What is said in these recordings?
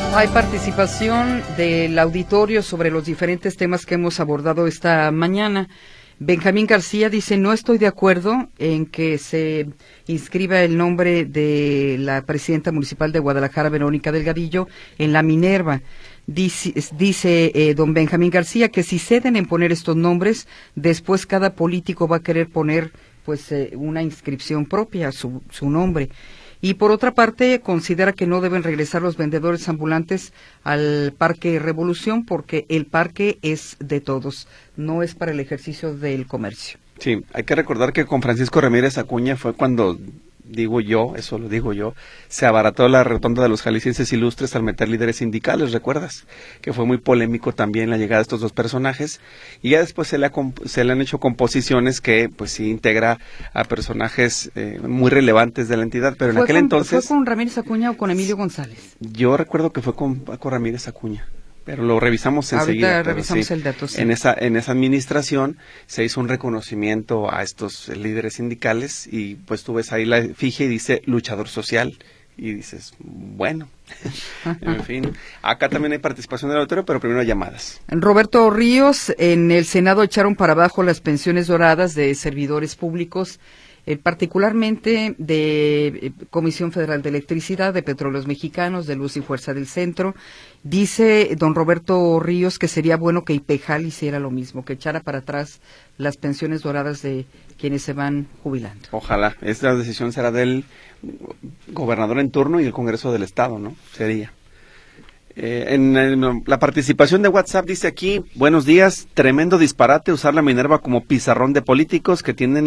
Hay participación del auditorio sobre los diferentes temas que hemos abordado esta mañana. Benjamín García dice: no estoy de acuerdo en que se inscriba el nombre de la presidenta municipal de Guadalajara, Verónica Delgadillo, en la Minerva. Dice don Benjamín García que si ceden en poner estos nombres, después cada político va a querer poner una inscripción propia, su nombre. Y por otra parte, considera que no deben regresar los vendedores ambulantes al Parque Revolución porque el parque es de todos, no es para el ejercicio del comercio. Sí, hay que recordar que con Francisco Ramírez Acuña fue cuando, se abarató la rotonda de los jaliscienses ilustres al meter líderes sindicales, ¿recuerdas? Que fue muy polémico también la llegada de estos dos personajes, y ya después se le han hecho composiciones que pues sí integra a personajes muy relevantes de la entidad, pero en aquel entonces... ¿Fue con Ramírez Acuña o con Emilio González? Yo recuerdo que fue con Paco Ramírez Acuña, pero lo revisamos enseguida. Ahorita revisamos sí, el dato, sí. En esa administración se hizo un reconocimiento a estos líderes sindicales y pues tú ves ahí la efigie y dice luchador social y dices, bueno, en fin. Acá también hay participación del auditorio, pero primero llamadas. Roberto Ríos: en el Senado echaron para abajo las pensiones doradas de servidores públicos, particularmente de Comisión Federal de Electricidad, de Petróleos Mexicanos, de Luz y Fuerza del Centro. Dice don Roberto Ríos que sería bueno que IPEJAL hiciera lo mismo, que echara para atrás las pensiones doradas de quienes se van jubilando. Ojalá. Esta decisión será del gobernador en turno y el Congreso del Estado, ¿no? Sería. En la participación de WhatsApp dice aquí: buenos días, tremendo disparate usar la Minerva como pizarrón de políticos. ¿Qué tienen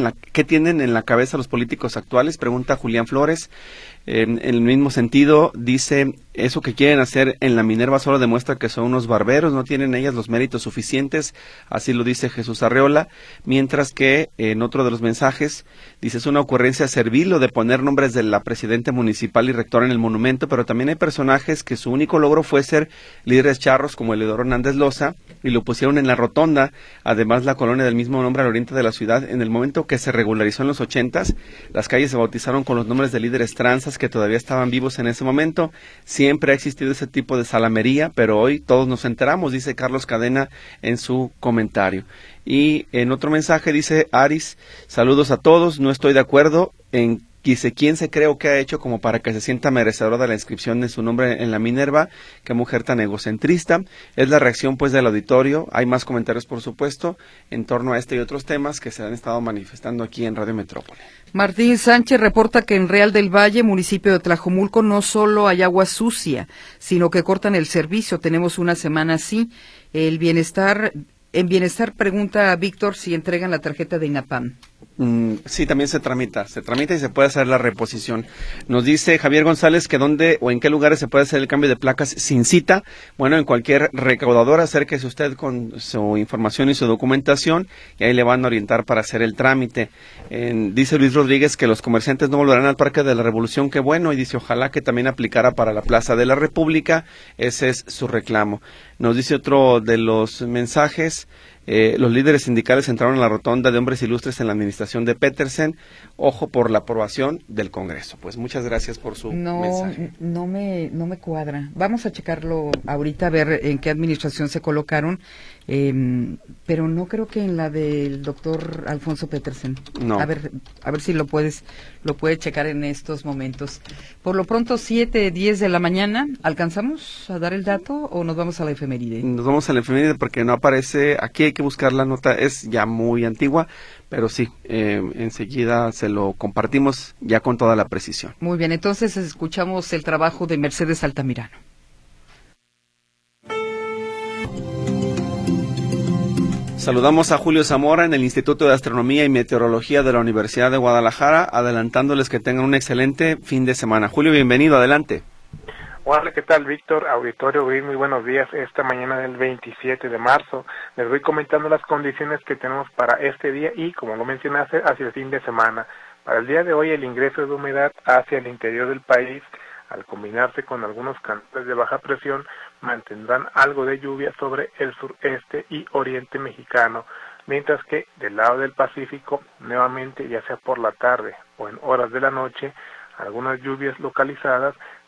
en la cabeza los políticos actuales?, pregunta Julián Flores. En el mismo sentido, dice: eso que quieren hacer en la Minerva solo demuestra que son unos barberos, no tienen ellas los méritos suficientes, así lo dice Jesús Arreola. Mientras que en otro de los mensajes dice: es una ocurrencia servil lo de poner nombres de la presidenta municipal y rectora en el monumento, pero también hay personajes que su único logro fue ser líderes charros como Eleodoro Hernández Loza y lo pusieron en la rotonda. Además, la colonia del mismo nombre al oriente de la ciudad, en el momento que se regularizó en los 80s, las calles se bautizaron con los nombres de líderes transas que todavía estaban vivos en ese momento. Siempre ha existido ese tipo de salamería, pero hoy todos nos enteramos, dice Carlos Cadena en su comentario. Y en otro mensaje dice Aris: saludos a todos, no estoy de acuerdo en quién se cree o qué ha hecho como para que se sienta merecedora de la inscripción de su nombre en la Minerva. Qué mujer tan egocentrista. Es la reacción pues del auditorio. Hay más comentarios, por supuesto, en torno a este y otros temas que se han estado manifestando aquí en Radio Metrópoli. Martín Sánchez reporta que en Real del Valle, municipio de Tlajomulco, no solo hay agua sucia, sino que cortan el servicio. Tenemos una semana así. En Bienestar pregunta a Víctor si entregan la tarjeta de INAPAM. Sí, también se tramita y se puede hacer la reposición. Nos dice Javier González que dónde o en qué lugares se puede hacer el cambio de placas sin cita. Bueno, en cualquier recaudadora, acérquese usted con su información y su documentación y ahí le van a orientar para hacer el trámite. Dice Luis Rodríguez que los comerciantes no volverán al Parque de la Revolución, qué bueno, y dice ojalá que también aplicara para la Plaza de la República. Ese es su reclamo. Nos dice otro de los mensajes: los líderes sindicales entraron a la rotonda de hombres ilustres en la administración de Petersen. Ojo por la aprobación del Congreso. Pues muchas gracias por su mensaje. No me cuadra. Vamos a checarlo ahorita a ver en qué administración se colocaron, pero no creo que en la del doctor Alfonso Petersen. No. A ver si lo puede checar en estos momentos. Por lo pronto 7:10 de la mañana. ¿Alcanzamos a dar el dato o nos vamos a la efeméride? Nos vamos a la efeméride porque no aparece aquí. Hay que buscar la nota, es ya muy antigua, pero sí, enseguida se lo compartimos ya con toda la precisión. Muy bien, entonces escuchamos el trabajo de Mercedes Altamirano. Saludamos a Julio Zamora en el Instituto de Astronomía y Meteorología de la Universidad de Guadalajara, adelantándoles que tengan un excelente fin de semana. Julio, bienvenido, adelante. Hola, ¿qué tal, Víctor? Auditorio, muy buenos días. Esta mañana del 27 de marzo les voy comentando las condiciones que tenemos para este día y, como lo mencionaste, hacia el fin de semana. Para el día de hoy, el ingreso de humedad hacia el interior del país, al combinarse con algunos canales de baja presión, mantendrán algo de lluvia sobre el sureste y oriente mexicano, mientras que del lado del Pacífico, nuevamente, ya sea por la tarde o en horas de la noche, algunas lluvias localizadas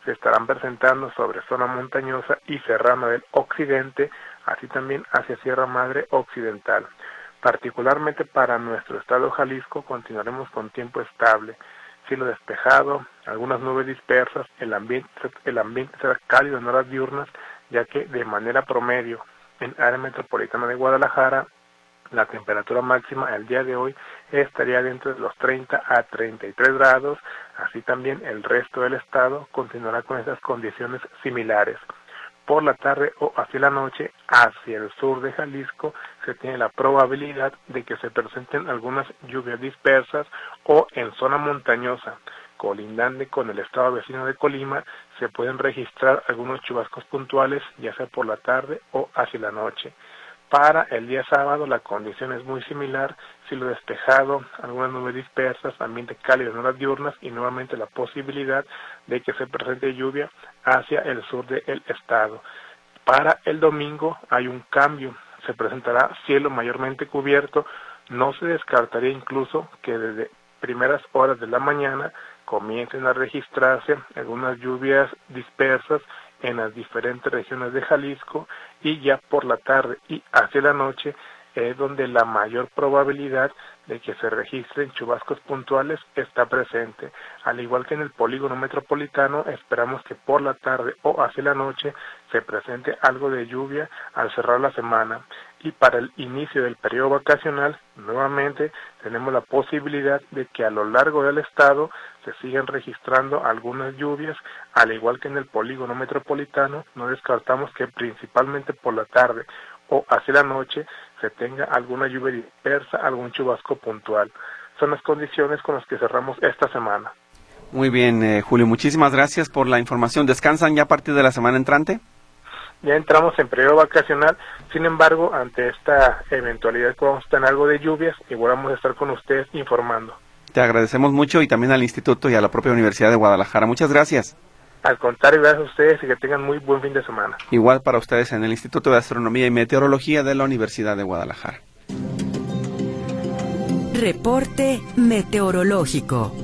se estarán presentando sobre zona montañosa y serrana del occidente, así también hacia Sierra Madre Occidental. Particularmente para nuestro estado Jalisco continuaremos con tiempo estable, cielo despejado, algunas nubes dispersas, el ambiente será cálido en horas diurnas, ya que de manera promedio en área metropolitana de Guadalajara la temperatura máxima el día de hoy estaría dentro de los 30 a 33 grados, así también el resto del estado continuará con esas condiciones similares. Por la tarde o hacia la noche, hacia el sur de Jalisco, se tiene la probabilidad de que se presenten algunas lluvias dispersas o en zona montañosa, colindante con el estado vecino de Colima, se pueden registrar algunos chubascos puntuales, ya sea por la tarde o hacia la noche. Para el día sábado la condición es muy similar, cielo despejado, algunas nubes dispersas, ambiente cálido en horas diurnas y nuevamente la posibilidad de que se presente lluvia hacia el sur del estado. Para el domingo hay un cambio, se presentará cielo mayormente cubierto, no se descartaría incluso que desde primeras horas de la mañana comiencen a registrarse algunas lluvias dispersas en las diferentes regiones de Jalisco y ya por la tarde y hacia la noche es donde la mayor probabilidad de que se registren chubascos puntuales está presente. Al igual que en el polígono metropolitano, esperamos que por la tarde o hacia la noche se presente algo de lluvia al cerrar la semana. Y para el inicio del periodo vacacional, nuevamente tenemos la posibilidad de que a lo largo del estado se sigan registrando algunas lluvias, al igual que en el polígono metropolitano, no descartamos que principalmente por la tarde o hacia la noche se tenga alguna lluvia dispersa, algún chubasco puntual. Son las condiciones con las que cerramos esta semana. Muy bien, Julio, muchísimas gracias por la información. ¿Descansan ya a partir de la semana entrante? Ya entramos en periodo vacacional, sin embargo, ante esta eventualidad que vamos a tener algo de lluvias, igual vamos a estar con ustedes informando. Te agradecemos mucho y también al Instituto y a la propia Universidad de Guadalajara. Muchas gracias. Al contrario, gracias a ustedes y que tengan muy buen fin de semana. Igual para ustedes en el Instituto de Astronomía y Meteorología de la Universidad de Guadalajara. Reporte meteorológico.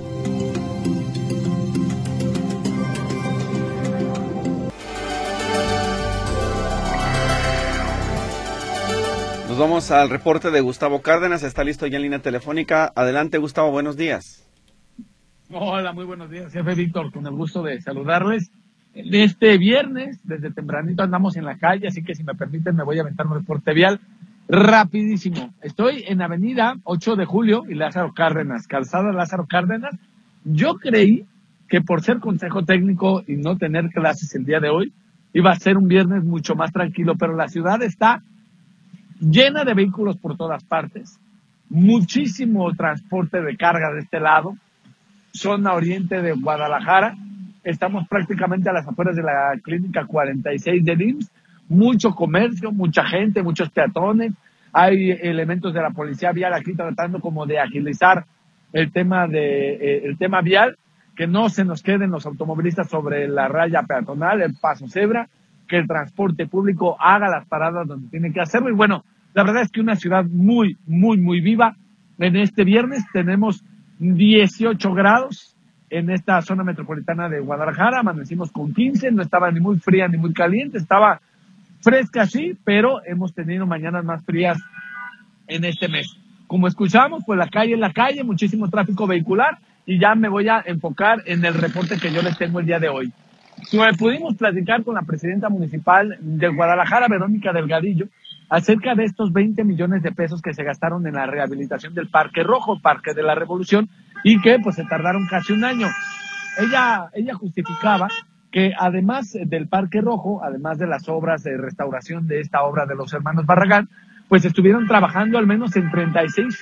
Nos vamos al reporte de Gustavo Cárdenas. Está listo ya en línea telefónica. Adelante, Gustavo, buenos días. Hola, muy buenos días, jefe Víctor, con el gusto de saludarles. Este viernes, desde tempranito andamos en la calle, así que si me permiten me voy a aventar un reporte vial rapidísimo. Estoy en avenida 8 de Julio y Lázaro Cárdenas, calzada Lázaro Cárdenas. Yo creí que por ser consejo técnico y no tener clases el día de hoy, iba a ser un viernes mucho más tranquilo, pero la ciudad está llena de vehículos por todas partes, muchísimo transporte de carga de este lado, zona oriente de Guadalajara, estamos prácticamente a las afueras de la clínica 46 del IMSS, mucho comercio, mucha gente, muchos peatones, hay elementos de la policía vial aquí tratando como de agilizar el tema vial, que no se nos queden los automovilistas sobre la raya peatonal, el paso cebra, que el transporte público haga las paradas donde tiene que hacerlo. Y bueno, la verdad es que una ciudad muy, muy, muy viva. En este viernes tenemos 18 grados en esta zona metropolitana de Guadalajara, amanecimos con 15, no estaba ni muy fría ni muy caliente, estaba fresca sí, pero hemos tenido mañanas más frías en este mes. Como escuchamos, pues la calle es la calle, muchísimo tráfico vehicular y ya me voy a enfocar en el reporte que yo les tengo el día de hoy. Pudimos platicar con la presidenta municipal de Guadalajara, Verónica Delgadillo, acerca de estos 20 millones de pesos que se gastaron en la rehabilitación del Parque Rojo, Parque de la Revolución, y que pues se tardaron casi un año. Ella justificaba que además del Parque Rojo, además de las obras de restauración de esta obra de los hermanos Barragán, pues estuvieron trabajando al menos en 36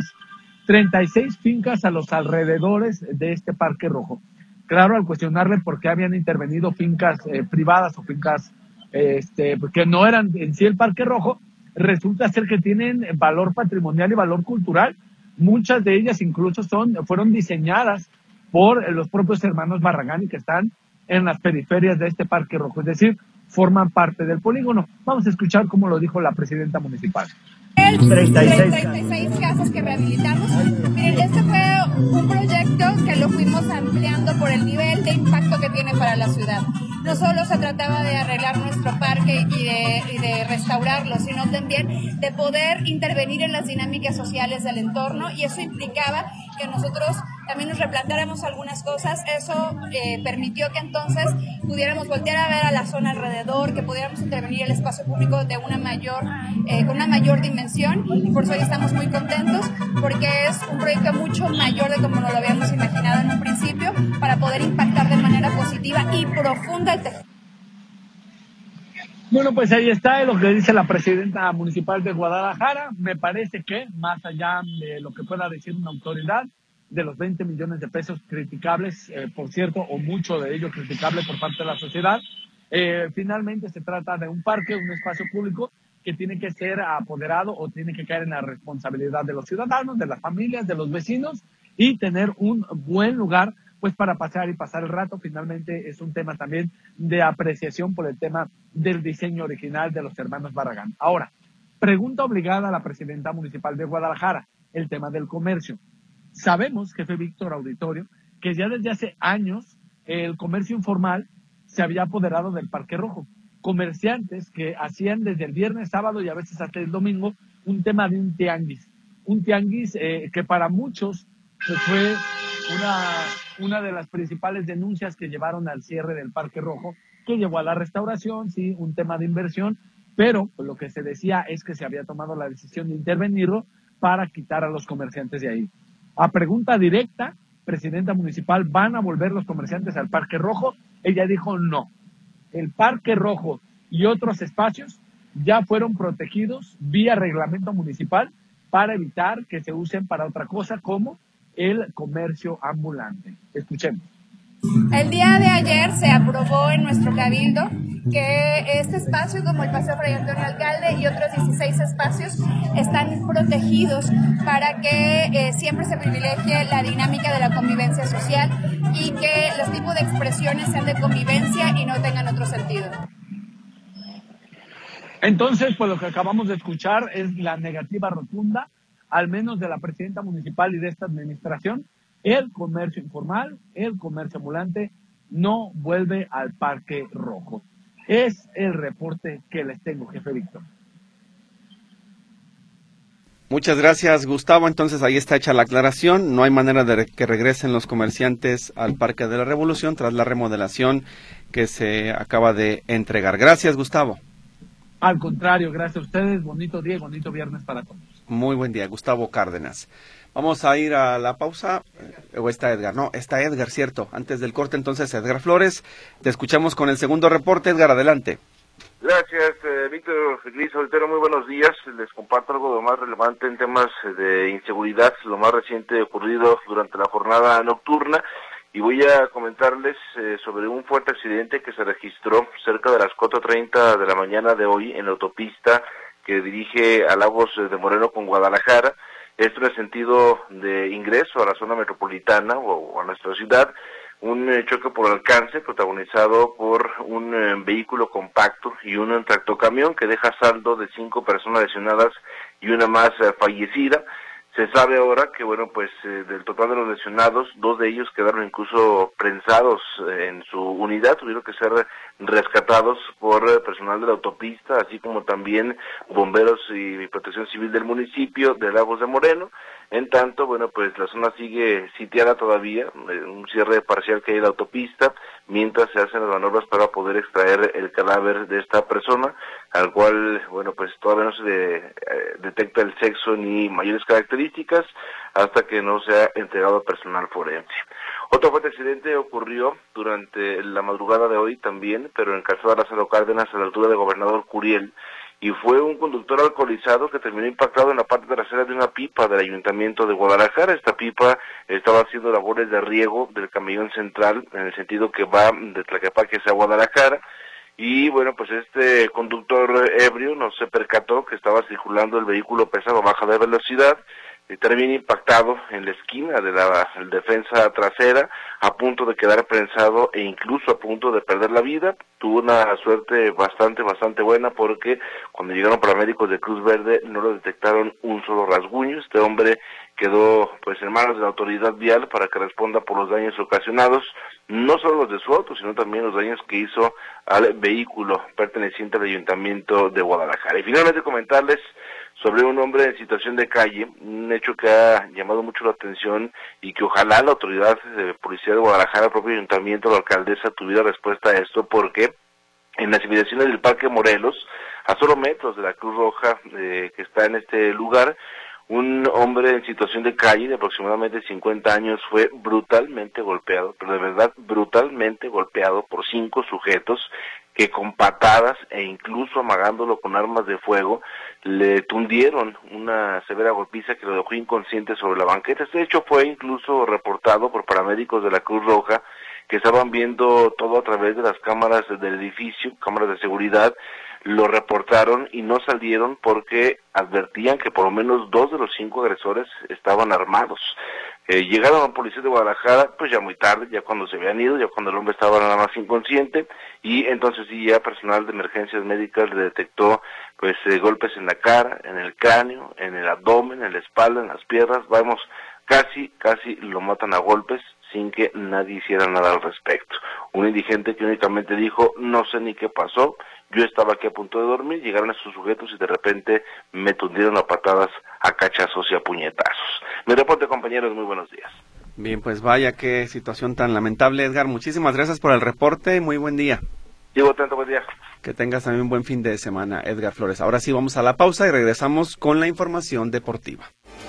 fincas a los alrededores de este Parque Rojo. Claro, al cuestionarle por qué habían intervenido fincas privadas o fincas que no eran en sí el Parque Rojo, resulta ser que tienen valor patrimonial y valor cultural. Muchas de ellas incluso fueron diseñadas por los propios hermanos Barragán y que están en las periferias de este Parque Rojo, es decir, forman parte del polígono. Vamos a escuchar cómo lo dijo la presidenta municipal. 36 casas que rehabilitamos. Miren, este fue un proyecto que lo fuimos ampliando por el nivel de impacto que tiene para la ciudad. No solo se trataba de arreglar nuestro parque y de restaurarlo, sino también de poder intervenir en las dinámicas sociales del entorno, y eso implicaba que nosotros también nos replanteáramos algunas cosas. Eso permitió que entonces pudiéramos voltear a ver a la zona alrededor, que pudiéramos intervenir el espacio público de con una mayor dimensión, y por eso hoy estamos muy contentos, porque es un proyecto mucho mayor de como nos lo habíamos imaginado en un principio, para poder impactar de manera positiva y profunda el tejido. Bueno, pues ahí está lo que dice la presidenta municipal de Guadalajara. Me parece que, más allá de lo que pueda decir una autoridad, de los 20 millones de pesos criticables, por cierto, o mucho de ello criticable por parte de la sociedad, finalmente se trata de un parque, un espacio público que tiene que ser apoderado o tiene que caer en la responsabilidad de los ciudadanos, de las familias, de los vecinos, y tener un buen lugar pues para pasear y pasar el rato. Finalmente es un tema también de apreciación por el tema del diseño original de los hermanos Barragán. Ahora, pregunta obligada a la presidenta municipal de Guadalajara, el tema del comercio. Sabemos, jefe Víctor, auditorio, que ya desde hace años el comercio informal se había apoderado del Parque Rojo. Comerciantes que hacían desde el viernes, sábado y a veces hasta el domingo un tema de un tianguis. Un tianguis que para muchos pues, fue una de las principales denuncias que llevaron al cierre del Parque Rojo, que llevó a la restauración, sí, un tema de inversión, pero pues, lo que se decía es que se había tomado la decisión de intervenirlo para quitar a los comerciantes de ahí. A pregunta directa, presidenta municipal, ¿van a volver los comerciantes al Parque Rojo? Ella dijo no. El Parque Rojo y otros espacios ya fueron protegidos vía reglamento municipal para evitar que se usen para otra cosa como el comercio ambulante. Escuchemos. El día de ayer se aprobó en nuestro cabildo que este espacio, como el Paseo Fray Antonio Alcalde y otros 16 espacios, están protegidos para que siempre se privilegie la dinámica de la convivencia social y que los tipos de expresiones sean de convivencia y no tengan otro sentido. Entonces, pues lo que acabamos de escuchar es la negativa rotunda, al menos de la presidenta municipal y de esta administración. El comercio informal, el comercio ambulante no vuelve al Parque Rojo. Es el reporte que les tengo, jefe Víctor. Muchas gracias, Gustavo. Entonces ahí está hecha la aclaración. No hay manera de que regresen los comerciantes al Parque de la Revolución tras la remodelación que se acaba de entregar. Gracias, Gustavo. Al contrario, gracias a ustedes. Bonito día y bonito viernes para todos. Muy buen día, Gustavo Cárdenas. Vamos a ir a la pausa. ¿O está Edgar? No, está Edgar, cierto. Antes del corte, entonces, Edgar Flores. Te escuchamos con el segundo reporte. Edgar, adelante. Gracias, Víctor Gris Soltero, muy buenos días. Les comparto algo de lo más relevante en temas de inseguridad, lo más reciente ocurrido durante la jornada nocturna. Y voy a comentarles sobre un fuerte accidente que se registró cerca de las 4:30 de la mañana de hoy en la autopista que dirige a Lagos de Moreno con Guadalajara. Esto en el sentido de ingreso a la zona metropolitana o a nuestra ciudad. Un choque por alcance protagonizado por un vehículo compacto y un tractocamión que deja saldo de 5 personas lesionadas y una más fallecida. Se sabe ahora que, del total de los lesionados, 2 de ellos quedaron incluso prensados en su unidad, tuvieron que ser rescatados por personal de la autopista, así como también bomberos y protección civil del municipio de Lagos de Moreno. En tanto, la zona sigue sitiada todavía, un cierre parcial que hay en la autopista, mientras se hacen las maniobras para poder extraer el cadáver de esta persona, al cual, todavía no se detecta el sexo ni mayores características, hasta que no sea entregado a personal forense. Otro fuerte accidente ocurrió durante la madrugada de hoy también, pero en Calzada Lázaro Cárdenas, a la altura de Gobernador Curiel, y fue un conductor alcoholizado que terminó impactado en la parte trasera de una pipa del Ayuntamiento de Guadalajara. Esta pipa estaba haciendo labores de riego del camión central, en el sentido que va de Tlaquepaque hacia Guadalajara, y este conductor ebrio no se percató que estaba circulando el vehículo pesado a baja de velocidad, y termina impactado en la esquina de la defensa trasera, a punto de quedar prensado e incluso a punto de perder la vida. Tuvo una suerte bastante buena, porque cuando llegaron paramédicos de Cruz Verde no lo detectaron un solo rasguño. Este hombre quedó pues en manos de la autoridad vial para que responda por los daños ocasionados, no solo los de su auto, sino también los daños que hizo al vehículo perteneciente al Ayuntamiento de Guadalajara. Y finalmente comentarles sobre un hombre en situación de calle, un hecho que ha llamado mucho la atención y que ojalá la autoridad de policía de Guadalajara, el propio Ayuntamiento, la alcaldesa tuviera respuesta a esto, porque en las inmediaciones del Parque Morelos, a solo metros de la Cruz Roja que está en este lugar, un hombre en situación de calle de aproximadamente 50 años fue brutalmente golpeado, pero de verdad brutalmente golpeado por 5 sujetos que con patadas e incluso amagándolo con armas de fuego le tundieron una severa golpiza que lo dejó inconsciente sobre la banqueta. Este hecho fue incluso reportado por paramédicos de la Cruz Roja que estaban viendo todo a través de las cámaras del edificio, cámaras de seguridad. Lo reportaron y no salieron porque advertían que por lo menos 2 de los 5 agresores estaban armados. Llegaron a policías de Guadalajara pues ya muy tarde, ya cuando se habían ido, ya cuando el hombre estaba nada más inconsciente, y entonces sí ya personal de emergencias médicas le detectó pues golpes en la cara, en el cráneo, en el abdomen, en la espalda, en las piernas. Vamos, casi lo matan a golpes sin que nadie hiciera nada al respecto. Un indigente que únicamente dijo, no sé ni qué pasó, yo estaba aquí a punto de dormir, llegaron estos sujetos y de repente me tundieron a patadas, a cachazos y a puñetazos. Mi reporte, compañeros, muy buenos días. Bien, pues vaya qué situación tan lamentable, Edgar. Muchísimas gracias por el reporte, muy buen día. Llevo tanto buen día. Que tengas también un buen fin de semana, Edgar Flores. Ahora sí vamos a la pausa y regresamos con la información deportiva.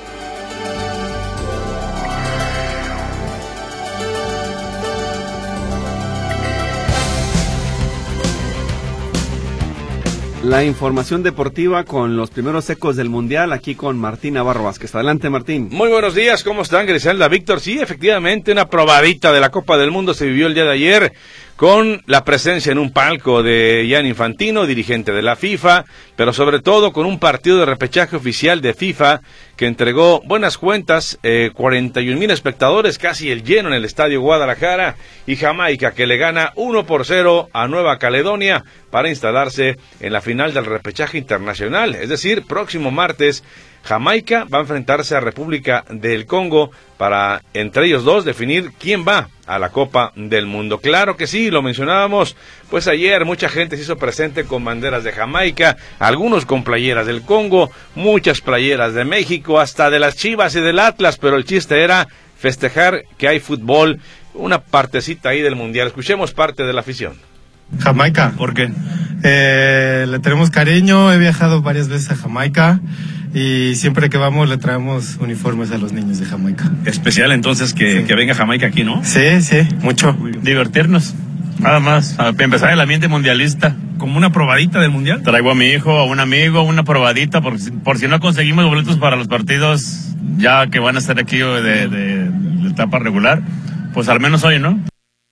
La información deportiva con los primeros ecos del Mundial, aquí con Martín Navarro Vázquez. Adelante, Martín. Muy buenos días, ¿cómo están, Griselda, Víctor? Sí, efectivamente, una probadita de la Copa del Mundo se vivió el día de ayer, con la presencia en un palco de Gianni Infantino, dirigente de la FIFA, pero sobre todo con un partido de repechaje oficial de FIFA que entregó buenas cuentas, 41,000 espectadores, casi el lleno en el Estadio Guadalajara, y Jamaica que le gana 1-0 a Nueva Caledonia para instalarse en la final del repechaje internacional. Es decir, próximo martes Jamaica va a enfrentarse a República del Congo para, entre ellos dos, definir quién va a la Copa del Mundo. Claro que sí, lo mencionábamos, pues ayer mucha gente se hizo presente con banderas de Jamaica, algunos con playeras del Congo, muchas playeras de México, hasta de las Chivas y del Atlas, pero el chiste era festejar que hay fútbol, una partecita ahí del Mundial. Escuchemos parte de la afición. Jamaica. ¿Por qué? Le tenemos cariño, he viajado varias veces a Jamaica y siempre que vamos le traemos uniformes a los niños de Jamaica. Especial entonces que venga Jamaica aquí, ¿no? Sí, mucho. Divertirnos, nada más, a empezar el ambiente mundialista. ¿Como una probadita del Mundial? Traigo a mi hijo, a un amigo, una probadita, por si no conseguimos boletos para los partidos ya que van a estar aquí de etapa regular, pues al menos hoy, ¿no?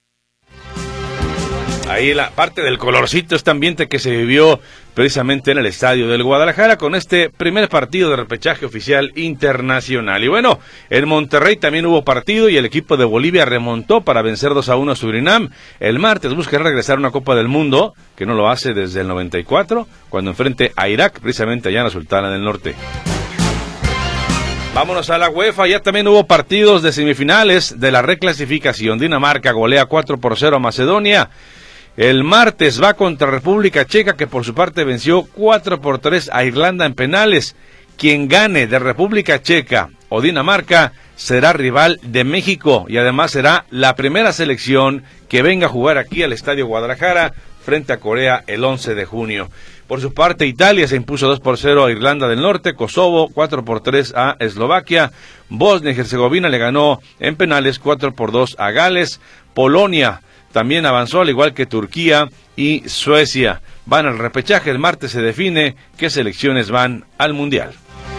Ahí la parte del colorcito, este ambiente que se vivió precisamente en el estadio del Guadalajara con este primer partido de repechaje oficial internacional. Y bueno, en Monterrey también hubo partido y el equipo de Bolivia remontó para vencer 2-1 a Surinam. El martes busca regresar a una Copa del Mundo, que no lo hace desde el 94, cuando enfrente a Irak, precisamente allá en la Sultana del Norte. Vámonos a la UEFA, ya también hubo partidos de semifinales de la reclasificación. Dinamarca golea 4-0 a Macedonia. El martes va contra República Checa, que por su parte venció 4-3 a Irlanda en penales. Quien gane de República Checa o Dinamarca será rival de México y además será la primera selección que venga a jugar aquí al Estadio Guadalajara frente a Corea el 11 de junio. Por su parte, Italia se impuso 2-0 a Irlanda del Norte, Kosovo 4-3 a Eslovaquia, Bosnia y Herzegovina le ganó en penales 4-2 a Gales, Polonia también avanzó, al igual que Turquía y Suecia. Van al repechaje, el martes se define qué selecciones van al Mundial.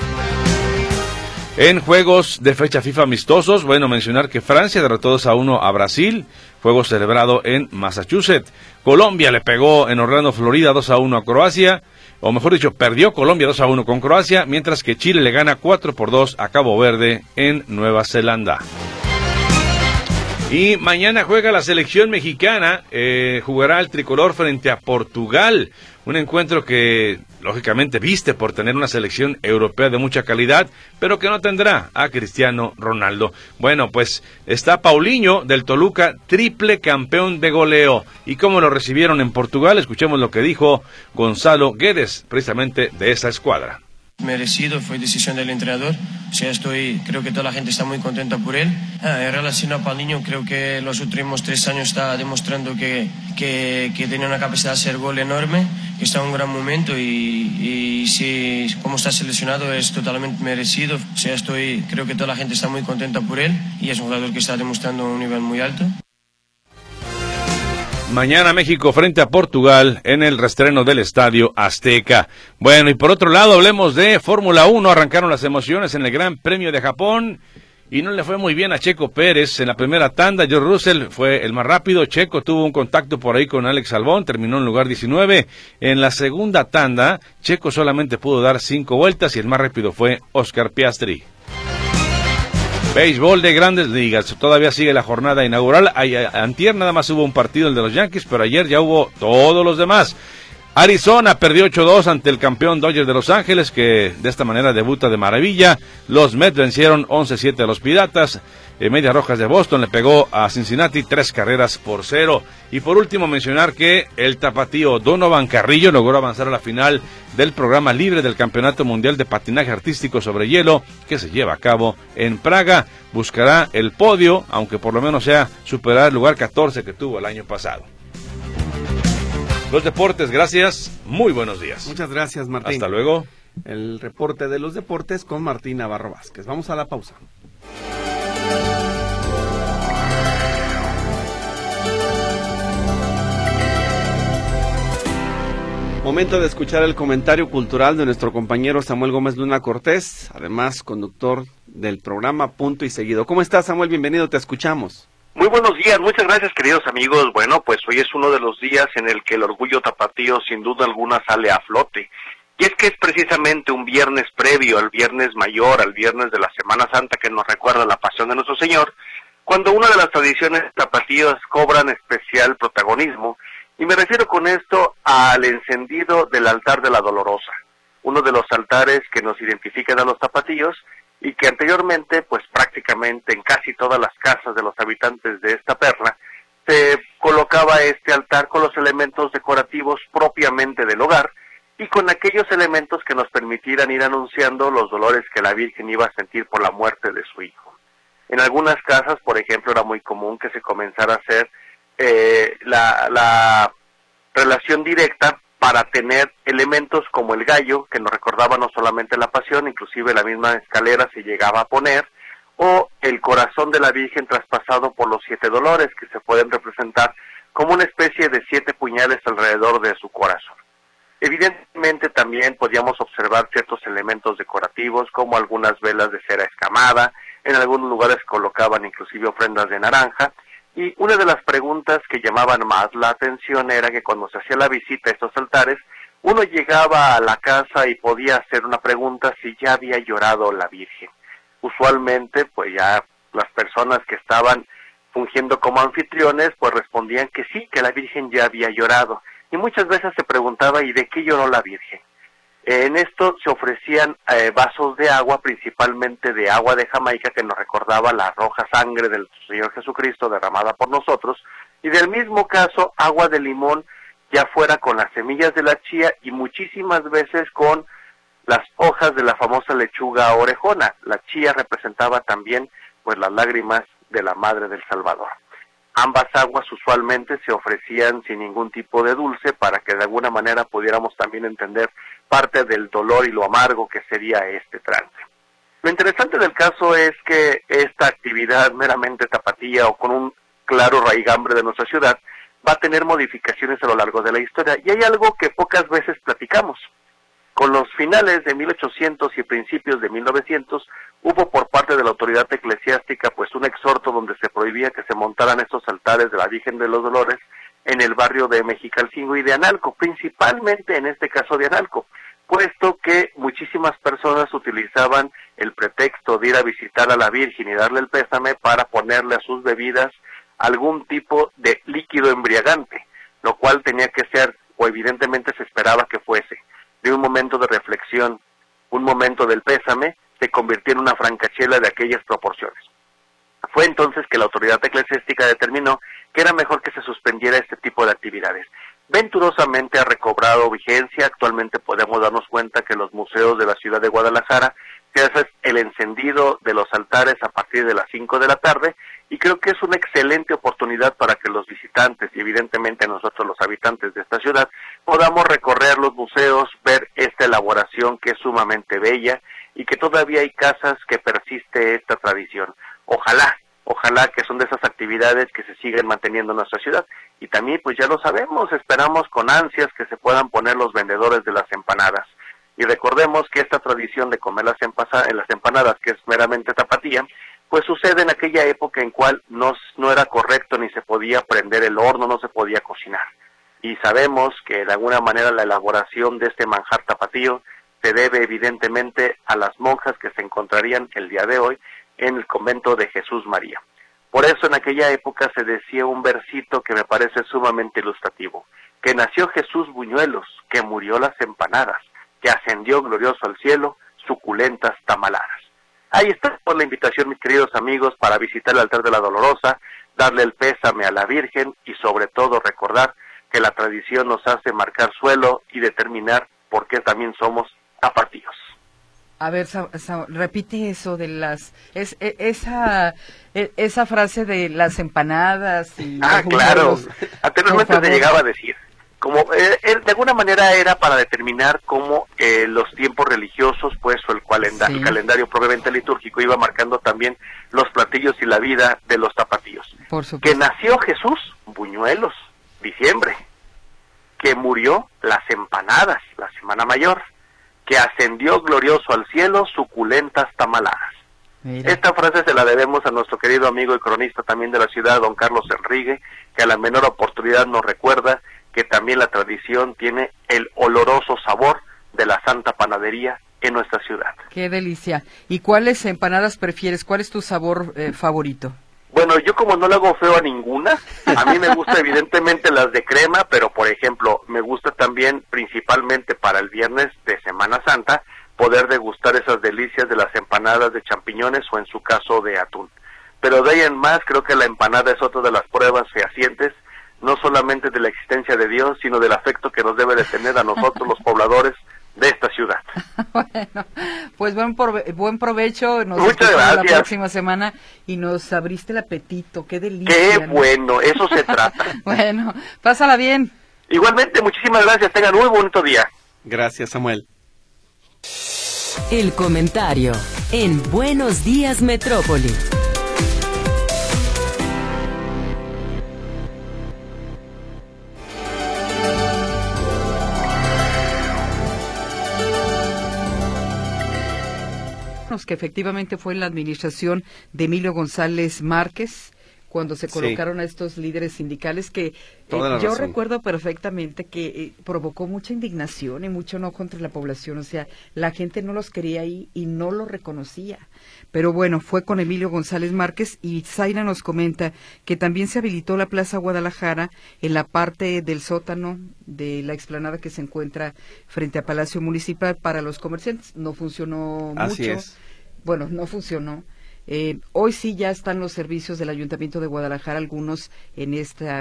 En juegos de fecha FIFA amistosos, bueno, mencionar que Francia derrotó 2-1 a Brasil, juego celebrado en Massachusetts. Colombia le pegó en Orlando, Florida 2-1 a Croacia, o mejor dicho, perdió Colombia 2-1 con Croacia, mientras que Chile le gana 4-2 a Cabo Verde en Nueva Zelanda. Y mañana juega la selección mexicana, jugará el tricolor frente a Portugal, un encuentro que lógicamente viste por tener una selección europea de mucha calidad, pero que no tendrá a Cristiano Ronaldo. Bueno, pues está Paulinho del Toluca, triple campeón de goleo. ¿Y cómo lo recibieron en Portugal? Escuchemos lo que dijo Gonzalo Guedes, precisamente de esa escuadra. Merecido, fue decisión del entrenador, o sea, creo que toda la gente está muy contenta por él. En relación a Paulinho, creo que los últimos 3 años está demostrando que tiene una capacidad de hacer gol enorme, que está en un gran momento y si como está seleccionado es totalmente merecido, o sea, creo que toda la gente está muy contenta por él y es un jugador que está demostrando un nivel muy alto. Mañana México frente a Portugal en el reestreno del Estadio Azteca. Bueno, y por otro lado hablemos de Fórmula 1. Arrancaron las emociones en el Gran Premio de Japón y no le fue muy bien a Checo Pérez en la primera tanda. George Russell fue el más rápido. Checo tuvo un contacto por ahí con Alex Albon, terminó en lugar 19. En la segunda tanda, Checo solamente pudo dar 5 vueltas y el más rápido fue Oscar Piastri. Béisbol de Grandes Ligas, todavía sigue la jornada inaugural. Antier nada más hubo un partido, el de los Yankees, pero ayer ya hubo todos los demás. Arizona perdió 8-2 ante el campeón Dodgers de Los Ángeles, que de esta manera debuta de maravilla. Los Mets vencieron 11-7 a los Piratas. Medias Rojas de Boston le pegó a Cincinnati 3-0. Y por último mencionar que el tapatío Donovan Carrillo logró avanzar a la final del programa libre del Campeonato Mundial de Patinaje Artístico sobre Hielo, que se lleva a cabo en Praga. Buscará el podio, aunque por lo menos sea superar el lugar 14 que tuvo el año pasado. Los deportes, gracias, muy buenos días. Muchas gracias, Martín. Hasta luego. El reporte de los deportes con Martín Navarro Vázquez. Vamos a la pausa. Momento de escuchar el comentario cultural de nuestro compañero Samuel Gómez Luna Cortés, además conductor del programa Punto y Seguido. ¿Cómo estás, Samuel? Bienvenido, te escuchamos. Muy buenos días, muchas gracias, queridos amigos. Bueno, pues hoy es uno de los días en el que el orgullo tapatío sin duda alguna sale a flote. Y es que es precisamente un viernes previo al viernes mayor, al viernes de la Semana Santa, que nos recuerda la pasión de nuestro Señor, cuando una de las tradiciones tapatías cobran especial protagonismo. Y me refiero con esto al encendido del altar de la Dolorosa, uno de los altares que nos identifican a los tapatíos y que anteriormente, pues prácticamente en casi todas las casas de los habitantes de esta perla, se colocaba este altar con los elementos decorativos propiamente del hogar y con aquellos elementos que nos permitieran ir anunciando los dolores que la Virgen iba a sentir por la muerte de su hijo. En algunas casas, por ejemplo, era muy común que se comenzara a hacer la relación directa para tener elementos como el gallo, que nos recordaba no solamente la pasión, inclusive la misma escalera se llegaba a poner, o el corazón de la Virgen traspasado por los 7 dolores, que se pueden representar como una especie de 7 puñales alrededor de su corazón. Evidentemente también podíamos observar ciertos elementos decorativos, como algunas velas de cera escamada, en algunos lugares colocaban inclusive ofrendas de naranja. Y una de las preguntas que llamaban más la atención era que cuando se hacía la visita a estos altares, uno llegaba a la casa y podía hacer una pregunta si ya había llorado la Virgen. Usualmente, pues ya las personas que estaban fungiendo como anfitriones, pues respondían que sí, que la Virgen ya había llorado. Y muchas veces se preguntaba, ¿y de qué lloró la Virgen? En esto se ofrecían vasos de agua, principalmente de agua de Jamaica, que nos recordaba la roja sangre del Señor Jesucristo derramada por nosotros, y del mismo caso agua de limón, ya fuera con las semillas de la chía y muchísimas veces con las hojas de la famosa lechuga orejona. La chía representaba también pues las lágrimas de la Madre del Salvador. Ambas aguas usualmente se ofrecían sin ningún tipo de dulce para que de alguna manera pudiéramos también entender parte del dolor y lo amargo que sería este trance. Lo interesante del caso es que esta actividad meramente tapatía o con un claro raigambre de nuestra ciudad va a tener modificaciones a lo largo de la historia y hay algo que pocas veces platicamos. Con los finales de 1800 y principios de 1900 hubo por parte de la autoridad eclesiástica pues un exhorto donde se prohibía que se montaran estos altares de la Virgen de los Dolores en el barrio de Mexicalcingo y de Analco, principalmente en este caso de Analco, puesto que muchísimas personas utilizaban el pretexto de ir a visitar a la Virgen y darle el pésame para ponerle a sus bebidas algún tipo de líquido embriagante, lo cual tenía que ser, o evidentemente se esperaba que fuese, de un momento de reflexión, un momento del pésame, se convirtió en una francachela de aquellas proporciones. Fue entonces que la autoridad eclesiástica determinó que era mejor que se suspendiera este tipo de actividades. Venturosamente ha recobrado vigencia. Actualmente podemos darnos cuenta que los museos de la ciudad de Guadalajara se hace el encendido de los altares a partir de las 5 de la tarde, y creo que es una excelente oportunidad para que los visitantes y evidentemente nosotros los habitantes de esta ciudad podamos recorrer los museos, ver esta elaboración que es sumamente bella y que todavía hay casas que persiste esta tradición. Ojalá que son de esas actividades que se siguen manteniendo en nuestra ciudad. Y también, pues ya lo sabemos, esperamos con ansias que se puedan poner los vendedores de las empanadas. Y recordemos que esta tradición de comer las empanadas, que es meramente tapatía, pues sucede en aquella época en cual no era correcto ni se podía prender el horno, no se podía cocinar. Y sabemos que de alguna manera la elaboración de este manjar tapatío se debe evidentemente a las monjas que se encontrarían el día de hoy en el convento de Jesús María. Por eso en aquella época se decía un versito que me parece sumamente ilustrativo: que nació Jesús buñuelos, que murió las empanadas, que ascendió glorioso al cielo, suculentas tamaladas. Ahí está por la invitación, mis queridos amigos, para visitar el altar de la Dolorosa, darle el pésame a la Virgen y sobre todo recordar que la tradición nos hace marcar suelo y determinar por qué también somos tapatíos. A ver, repite eso de esa frase de las empanadas. Y claro. Anteriormente se llegaba a decir, como de alguna manera era para determinar cómo los tiempos religiosos, pues, o el calendario propiamente litúrgico iba marcando también los platillos y la vida de los tapatíos. Por supuesto. Que nació Jesús, buñuelos, diciembre. Que murió, las empanadas, la Semana Mayor. Que ascendió glorioso al cielo, suculentas tamaladas. Mira. Esta frase se la debemos a nuestro querido amigo y cronista también de la ciudad, don Carlos Enrique, que a la menor oportunidad nos recuerda que también la tradición tiene el oloroso sabor de la Santa Panadería en nuestra ciudad. ¡Qué delicia! ¿Y cuáles empanadas prefieres? ¿Cuál es tu sabor favorito? Bueno, yo como no le hago feo a ninguna, a mí me gusta evidentemente las de crema, pero por ejemplo, me gusta también principalmente para el viernes de Semana Santa, poder degustar esas delicias de las empanadas de champiñones o en su caso de atún. Pero de ahí en más, creo que la empanada es otra de las pruebas fehacientes, no solamente de la existencia de Dios, sino del afecto que nos debe de tener a nosotros los pobladores de esta ciudad. Bueno, pues buen provecho. Muchas gracias. La próxima semana y nos abriste el apetito. Qué delicia. Qué bueno, eso se trata. Bueno, pásala bien. Igualmente, muchísimas gracias. Tengan muy bonito día. Gracias, Samuel. El comentario en Buenos Días Metrópoli. Que efectivamente fue en la administración de Emilio González Márquez cuando se colocaron a estos líderes sindicales que yo recuerdo perfectamente que provocó mucha indignación y mucho enojo contra la población, o sea, la gente no los quería ahí y no los reconocía. Pero bueno, fue con Emilio González Márquez y Zaira nos comenta que también se habilitó la Plaza Guadalajara en la parte del sótano de la explanada que se encuentra frente a Palacio Municipal para los comerciantes. No funcionó Así mucho. Es. Bueno, no funcionó. Hoy sí ya están los servicios del Ayuntamiento de Guadalajara, algunos en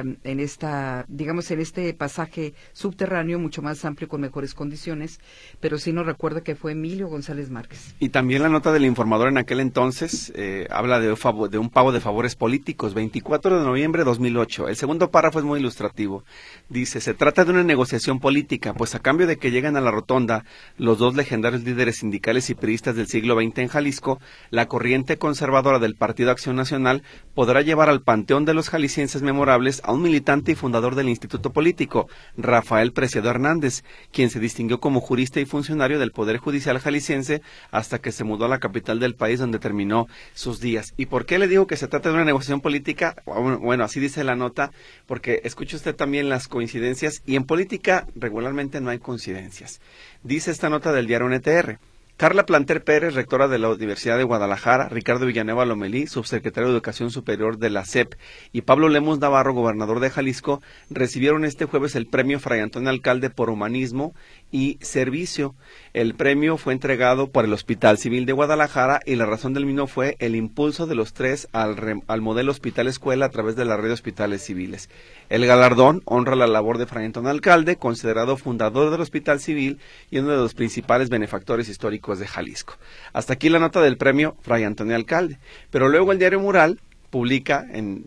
este pasaje subterráneo mucho más amplio con mejores condiciones, pero sí nos recuerda que fue Emilio González Márquez. Y también la nota del informador en aquel entonces habla de un pago de favores políticos, 24 de noviembre de 2008. El segundo párrafo es muy ilustrativo. Dice, se trata de una negociación política, pues a cambio de que lleguen a la rotonda los dos legendarios líderes sindicales y priistas del siglo XX en Jalisco, la corriente conservadora del Partido Acción Nacional podrá llevar al panteón de los jaliscienses memorables a un militante y fundador del instituto político, Rafael Preciado Hernández, quien se distinguió como jurista y funcionario del Poder Judicial jalisciense hasta que se mudó a la capital del país donde terminó sus días. ¿Y por qué le digo que se trata de una negociación política? Bueno, así dice la nota, porque escucha usted también las coincidencias y en política regularmente no hay coincidencias. Dice esta nota del diario NTR. Carla Planter Pérez, rectora de la Universidad de Guadalajara, Ricardo Villanueva Lomelí, subsecretario de Educación Superior de la SEP, y Pablo Lemus Navarro, gobernador de Jalisco, recibieron este jueves el premio Fray Antonio Alcalde por Humanismo y Servicio. El premio fue entregado por el Hospital Civil de Guadalajara y la razón del mismo fue el impulso de los tres al modelo Hospital Escuela a través de la red de hospitales civiles. El galardón honra la labor de Fray Antonio Alcalde, considerado fundador del Hospital Civil y uno de los principales benefactores históricos de Jalisco. Hasta aquí la nota del premio Fray Antonio Alcalde. Pero luego el diario Mural publica,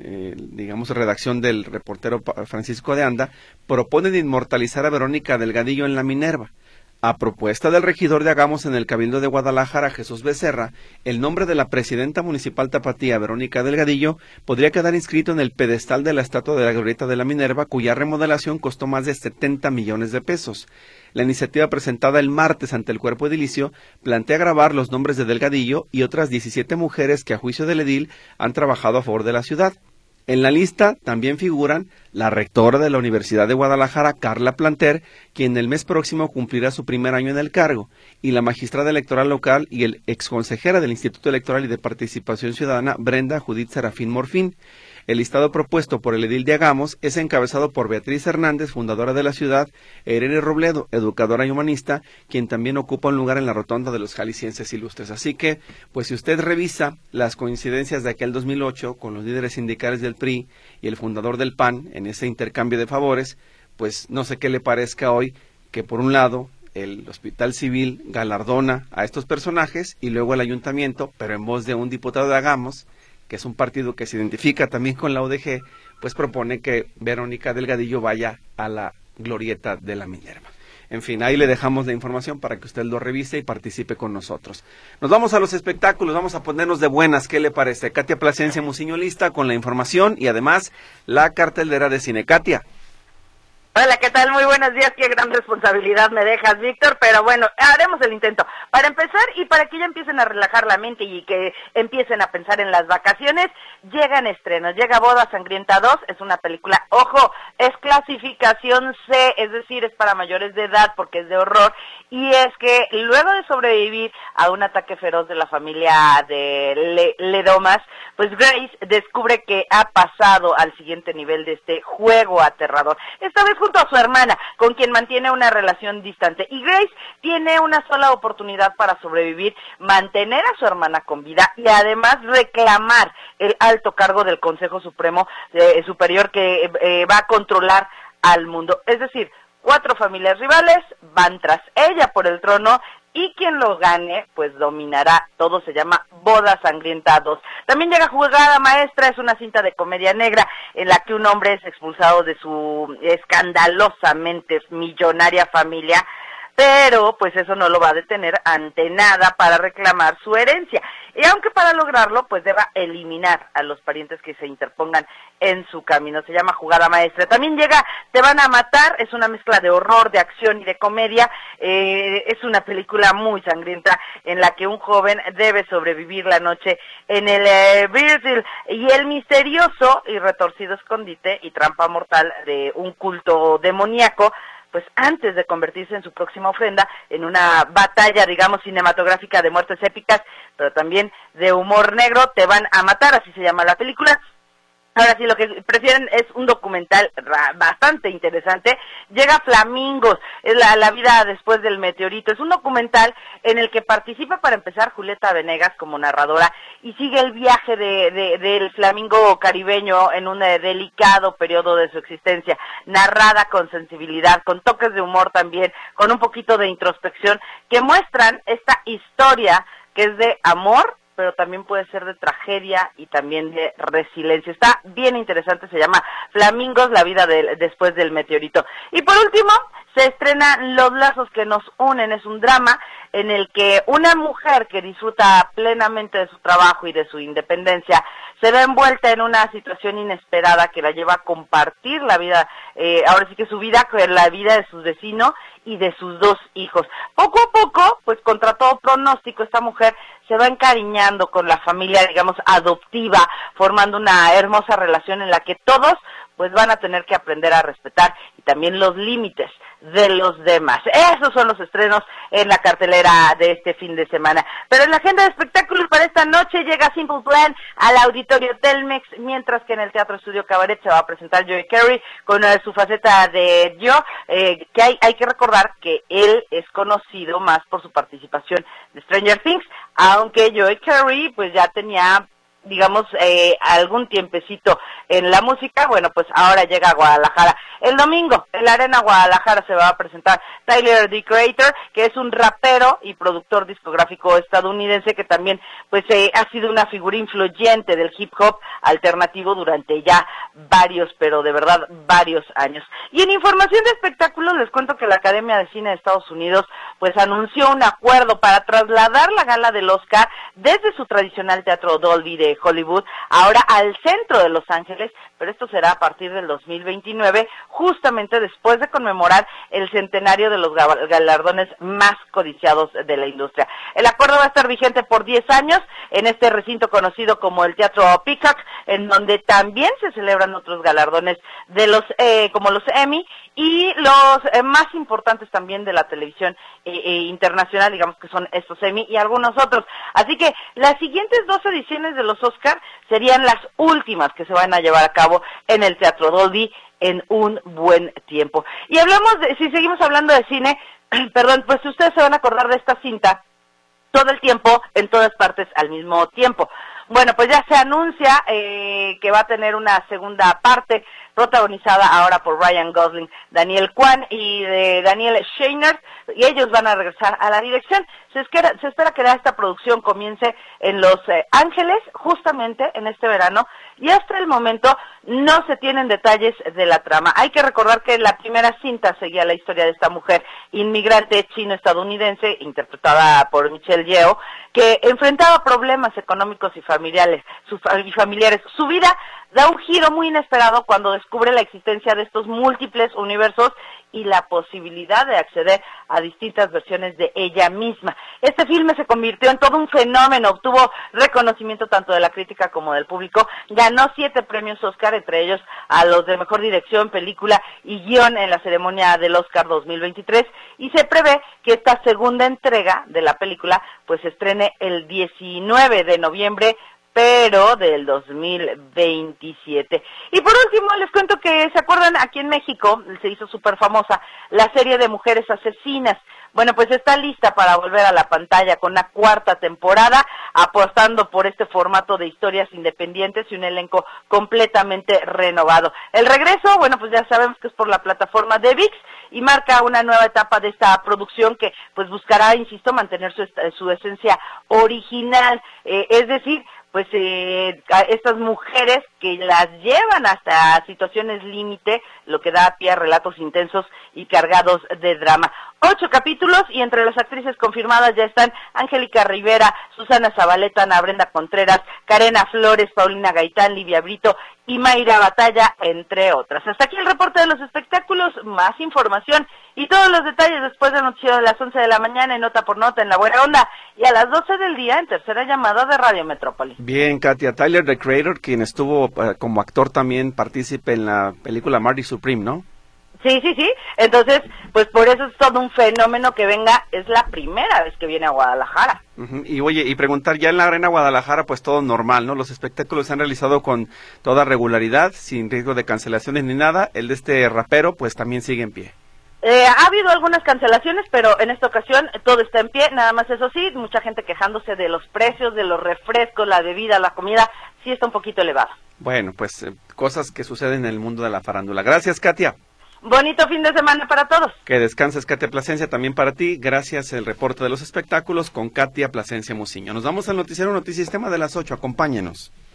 en redacción del reportero Francisco de Anda, proponen inmortalizar a Verónica Delgadillo en la Minerva. A propuesta del regidor de Agamos en el Cabildo de Guadalajara, Jesús Becerra, el nombre de la presidenta municipal tapatía, Verónica Delgadillo, podría quedar inscrito en el pedestal de la estatua de la Glorieta de la Minerva, cuya remodelación costó más de 70 millones de pesos. La iniciativa presentada el martes ante el cuerpo edilicio plantea grabar los nombres de Delgadillo y otras 17 mujeres que a juicio del edil han trabajado a favor de la ciudad. En la lista también figuran la rectora de la Universidad de Guadalajara, Carla Planter, quien el mes próximo cumplirá su primer año en el cargo, y la magistrada electoral local y el exconsejera del Instituto Electoral y de Participación Ciudadana, Brenda Judith Serafín Morfín. El listado propuesto por el edil de Agamos es encabezado por Beatriz Hernández, fundadora de la ciudad, e Irene Robledo, educadora y humanista, quien también ocupa un lugar en la rotonda de los jaliscienses ilustres. Así que, pues si usted revisa las coincidencias de aquel 2008 con los líderes sindicales del PRI y el fundador del PAN en ese intercambio de favores, pues no sé qué le parezca hoy que por un lado el Hospital Civil galardona a estos personajes y luego el ayuntamiento, pero en voz de un diputado de Agamos, que es un partido que se identifica también con la UDG, pues propone que Verónica Delgadillo vaya a la Glorieta de la Minerva. En fin, ahí le dejamos la información para que usted lo revise y participe con nosotros. Nos vamos a los espectáculos, vamos a ponernos de buenas, ¿qué le parece? Katia Plasencia Muciño lista con la información y además la cartelera de cine. Katia. Hola, ¿qué tal? Muy buenos días. Qué gran responsabilidad me dejas, Víctor, pero bueno, haremos el intento. Para empezar y para que ya empiecen a relajar la mente y que empiecen a pensar en las vacaciones, llegan estrenos. Llega Boda Sangrienta 2, es una película, ojo, es clasificación C, es decir, es para mayores de edad porque es de horror, y es que luego de sobrevivir a un ataque feroz de la familia de Ledomas, pues Grace descubre que ha pasado al siguiente nivel de este juego aterrador. Esta vez junto a su hermana, con quien mantiene una relación distante. Y Grace tiene una sola oportunidad para sobrevivir, mantener a su hermana con vida y además reclamar el alto cargo del Consejo Supremo Superior que va a controlar al mundo. Es decir, 4 familias rivales van tras ella por el trono y quien lo gane, pues dominará. Todo se llama Boda Sangrienta 2. También llega Jugada Maestra, es una cinta de comedia negra en la que un hombre es expulsado de su escandalosamente millonaria familia, pero pues eso no lo va a detener ante nada para reclamar su herencia. Y aunque para lograrlo, pues deba eliminar a los parientes que se interpongan en su camino. Se llama Jugada Maestra. También llega Te van a matar, es una mezcla de horror, de acción y de comedia. Es una película muy sangrienta en la que un joven debe sobrevivir la noche en el Brasil y el misterioso y retorcido escondite y trampa mortal de un culto demoníaco, pues antes de convertirse en su próxima ofrenda, en una batalla, digamos, cinematográfica de muertes épicas, pero también de humor negro. Te van a matar, así se llama la película. Ahora sí, lo que prefieren es un documental bastante interesante. Llega Flamingos, es la vida después del meteorito. Es un documental en el que participa, para empezar, Julieta Venegas como narradora y sigue el viaje del flamingo caribeño en un delicado periodo de su existencia, narrada con sensibilidad, con toques de humor también, con un poquito de introspección, que muestran esta historia que es de amor, pero también puede ser de tragedia y también de resiliencia. Está bien interesante, se llama Flamingos, la vida después del meteorito. Y por último, se estrena Los lazos que nos unen, es un drama en el que una mujer que disfruta plenamente de su trabajo y de su independencia se ve envuelta en una situación inesperada que la lleva a compartir la vida, ahora sí que su vida con la vida de sus vecinos y de sus 2 hijos. Poco a poco, pues contra todo pronóstico, esta mujer se va encariñando con la familia, digamos, adoptiva, formando una hermosa relación en la que todos pues van a tener que aprender a respetar y también los límites de los demás. Esos son los estrenos en la cartelera de este fin de semana. Pero en la agenda de espectáculos para esta noche llega Simple Plan al Auditorio Telmex, mientras que en el Teatro Estudio Cabaret se va a presentar Joey Carey con su faceta de que hay que recordar que él es conocido más por su participación de Stranger Things, aunque Joey Carey pues ya tenía algún tiempecito en la música. Bueno, pues ahora llega a Guadalajara. El domingo, en la Arena Guadalajara se va a presentar Tyler, the Creator, que es un rapero y productor discográfico estadounidense que también, pues, ha sido una figura influyente del hip hop alternativo durante ya pero de verdad, varios años. Y en información de espectáculos les cuento que la Academia de Cine de Estados Unidos, pues, anunció un acuerdo para trasladar la gala del Oscar desde su tradicional Teatro Dolby de Hollywood, ahora al centro de Los Ángeles, pero esto será a partir del 2029, justamente después de conmemorar el centenario de los galardones más codiciados de la industria. El acuerdo va a estar vigente por 10 años en este recinto conocido como el Teatro Peacock, en donde también se celebran otros galardones de como los Emmy y los más importantes también de la televisión internacional, digamos que son estos Emmy y algunos otros. Así que las siguientes 2 ediciones de los Oscar serían las últimas que se van a llevar a cabo en el Teatro Dolby en un buen tiempo. Y si seguimos hablando de cine, pues ustedes se van a acordar de esta cinta todo el tiempo, en todas partes al mismo tiempo. Bueno, pues ya se anuncia que va a tener una segunda parte protagonizada ahora por Ryan Gosling, Daniel Kwan y de Daniel Scheinert, y ellos van a regresar a la dirección. Se espera que esta producción comience en Los Ángeles, justamente en este verano, y hasta el momento no se tienen detalles de la trama. Hay que recordar que la primera cinta seguía la historia de esta mujer inmigrante chino-estadounidense, interpretada por Michelle Yeoh, que enfrentaba problemas económicos y familiares. Su vida da un giro muy inesperado cuando descubre la existencia de estos múltiples universos y la posibilidad de acceder a distintas versiones de ella misma. Este filme se convirtió en todo un fenómeno, obtuvo reconocimiento tanto de la crítica como del público, ganó 7 premios Oscar, entre ellos a los de Mejor Dirección, Película y Guión en la ceremonia del Oscar 2023, y se prevé que esta segunda entrega de la película pues se estrene el 19 de noviembre, pero del 2027. Y por último, les cuento que, ¿se acuerdan? Aquí en México se hizo súper famosa la serie de Mujeres Asesinas. Bueno, pues está lista para volver a la pantalla con una 4ª temporada, apostando por este formato de historias independientes y un elenco completamente renovado. El regreso, bueno, pues ya sabemos que es por la plataforma de ViX y marca una nueva etapa de esta producción que pues buscará, insisto, mantener su esencia original, es decir, pues a estas mujeres que las llevan hasta situaciones límite, lo que da pie a relatos intensos y cargados de drama. 8 capítulos y entre las actrices confirmadas ya están Angélica Rivera, Susana Zabaleta, Ana Brenda Contreras, Karena Flores, Paulina Gaitán, Livia Brito y Mayra Batalla, entre otras. Hasta aquí el reporte de los espectáculos, más información y todos los detalles después del noticiero de las 11 de la mañana en Nota por Nota en La Buena Onda y a las 12 del día en Tercera Llamada de Radio Metrópoli. Bien, Katia. Tyler, the Creator, quien estuvo como actor también partícipe en la película Marty Supreme, ¿no? Sí. Entonces, pues por eso es todo un fenómeno que venga, es la primera vez que viene a Guadalajara. Y oye, y preguntar, ya en la Arena Guadalajara, pues todo normal, ¿no? Los espectáculos se han realizado con toda regularidad, sin riesgo de cancelaciones ni nada. El de este rapero, pues también sigue en pie. Ha habido algunas cancelaciones, pero en esta ocasión todo está en pie, nada más eso sí, mucha gente quejándose de los precios, de los refrescos, la bebida, la comida, sí está un poquito elevada. Bueno, pues cosas que suceden en el mundo de la farándula. Gracias, Katia. Bonito fin de semana para todos. Que descanses, Katia Plasencia, también para ti. Gracias, el reporte de los espectáculos con Katia Plasencia Muciño. Nos vamos al noticiero Notisistema de las 8, acompáñenos.